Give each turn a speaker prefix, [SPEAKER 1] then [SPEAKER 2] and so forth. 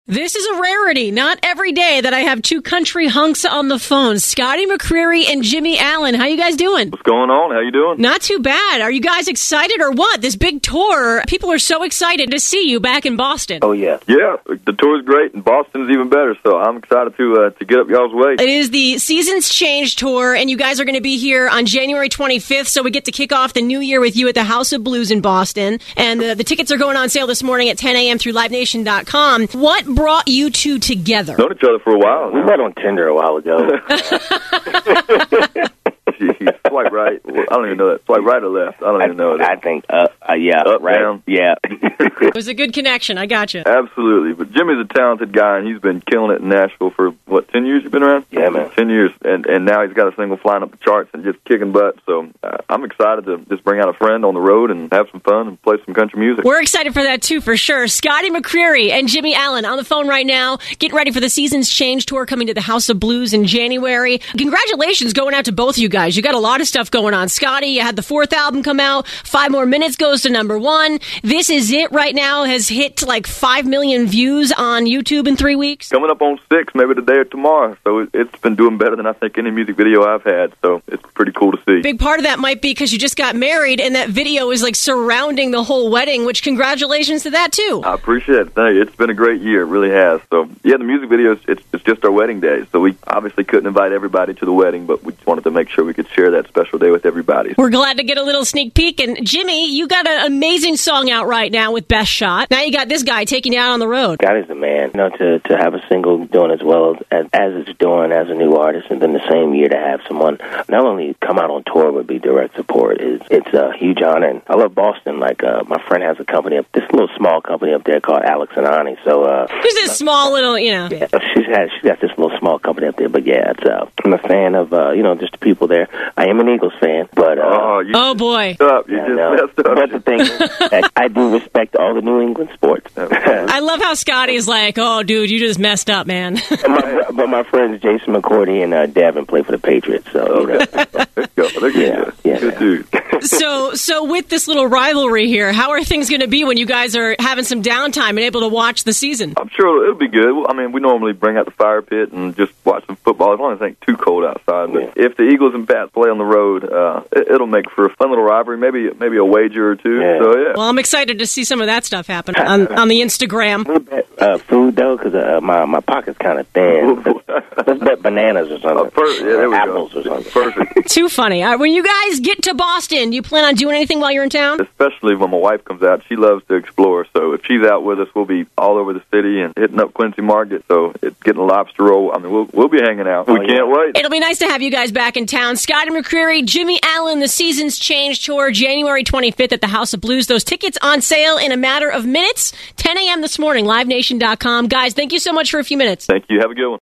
[SPEAKER 1] This is a rarity. Not every day that I have two country hunks on the phone. Scotty McCreery and Jimmy Allen. How you guys doing?
[SPEAKER 2] What's going on? How you doing?
[SPEAKER 1] Not too bad. Are you guys excited or what? This big tour, people are so excited to see you back in Boston.
[SPEAKER 3] Oh, yeah.
[SPEAKER 2] Yeah, the tour's great, and Boston's even better, so I'm excited to get up y'all's way.
[SPEAKER 1] It is the Seasons Change Tour, and you guys are going to be here on January 25th, so we get to kick off the new year with you at the House of Blues in Boston. And the tickets are going on sale this morning at 10 a.m. through LiveNation.com. What brought you two together?
[SPEAKER 2] Known each other for a while.
[SPEAKER 3] We met on Tinder a while ago.
[SPEAKER 2] Swipe right. I don't even know that. Swipe right or left. I don't even know that.
[SPEAKER 3] I think, yeah.
[SPEAKER 2] Up,
[SPEAKER 3] right.
[SPEAKER 2] down.
[SPEAKER 3] Yeah.
[SPEAKER 1] It was a good connection. I got you.
[SPEAKER 2] Absolutely. But Jimmy's a talented guy, and he's been killing it in Nashville for, 10 years you've been around?
[SPEAKER 3] Yeah, man.
[SPEAKER 2] 10 years. And now he's got a single flying up the charts and just kicking butt. So I'm excited to just bring out a friend on the road and have some fun and play some country music.
[SPEAKER 1] We're excited for that, too, for sure. Scotty McCreery and Jimmy Allen on the phone right now. Getting ready for the Seasons Change Tour coming to the House of Blues in January. Congratulations going out to both of you guys. You got a lot of stuff going on. Scotty, you had the 4th album come out. 5 More Minutes goes to #1. This Is It right now has hit like 5 million views on YouTube in 3 weeks.
[SPEAKER 2] Coming up on 6, maybe today or tomorrow. So it's been doing better than I think any music video I've had. So it's pretty cool to see.
[SPEAKER 1] Big part of that might be because you just got married and that video is like surrounding the whole wedding, which congratulations to that too.
[SPEAKER 2] I appreciate it. Thank you. It's been a great year. It really has. So yeah, the music video, it's just our wedding day. So we obviously couldn't invite everybody to the wedding, but we just wanted to make sure we could share that special day with everybody.
[SPEAKER 1] We're glad to get a little sneak peek. And Jimmy, you got an amazing song out right now with Best Shot. Now you got this guy taking you out on the road.
[SPEAKER 3] God is the man. To have a single doing as well as it's doing as a new artist, and then the same year to have someone not only come out on tour but be direct support it's a huge honor. And I love Boston. Like my friend has a company this little small company up there called Alex and Ani. So
[SPEAKER 1] who's this small little,
[SPEAKER 3] Yeah, she's got this little small company up there. But yeah, I'm a fan of just the people there. I am an Eagles fan, but
[SPEAKER 1] oh boy,
[SPEAKER 2] you just messed up.
[SPEAKER 3] But the thing is, I do respect all the New England sports.
[SPEAKER 1] I love how Scotty's like, oh, dude, you just messed up, man.
[SPEAKER 3] But my friends Jason McCourty and Davin play for the Patriots. So
[SPEAKER 2] Good dude.
[SPEAKER 1] So with this little rivalry here, how are things going to be when you guys are having some downtime and able to watch the season?
[SPEAKER 2] I'm sure it'll be good. I mean, we normally bring out the fire pit and just watch some football. As long as it ain't too cold outside. But if the Eagles and Pats play on the road, it'll make for a fun little rivalry. Maybe a wager or two.
[SPEAKER 3] Yeah.
[SPEAKER 2] So yeah.
[SPEAKER 1] Well, I'm excited to see some of that stuff happen on the Instagram.
[SPEAKER 3] Food though, because my pocket's kind of thin. Let's bet bananas or something.
[SPEAKER 2] There we
[SPEAKER 3] apples
[SPEAKER 2] go.
[SPEAKER 3] Or something.
[SPEAKER 2] Perfect.
[SPEAKER 1] Too funny. When you guys get to Boston, do you plan on doing anything while you're in town?
[SPEAKER 2] Especially when my wife comes out. She loves to explore. So if she's out with us, we'll be all over the city and hitting up Quincy Market. So getting a lobster roll. I mean, we'll be hanging out. We can't wait.
[SPEAKER 1] It'll be nice to have you guys back in town. Scotty McCreery, Jimmy Allen, the Seasons Change Tour, January 25th at the House of Blues. Those tickets on sale in a matter of minutes. 10 a.m. this morning, LiveNation.com. Guys, thank you so much for a few minutes.
[SPEAKER 2] Thank you. Have a good one.